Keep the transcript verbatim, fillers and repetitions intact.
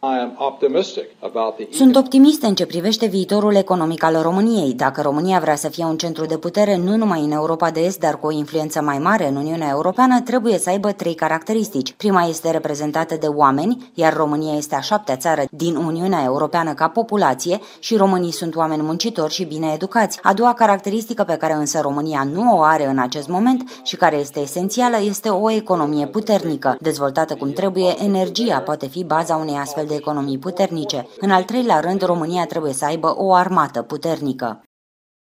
Sunt optimist în ce privește viitorul economic al României. Dacă România vrea să fie un centru de putere nu numai în Europa de Est, dar cu o influență mai mare în Uniunea Europeană, trebuie să aibă trei caracteristici. Prima este reprezentată de oameni, iar România este a șaptea țară din Uniunea Europeană ca populație și românii sunt oameni muncitori și bine educați. A doua caracteristică pe care însă România nu o are în acest moment și care este esențială este o economie puternică. Dezvoltată cum trebuie, energia poate fi baza unei astfel de economii puternice. În al treilea rând, România trebuie să aibă o armată puternică.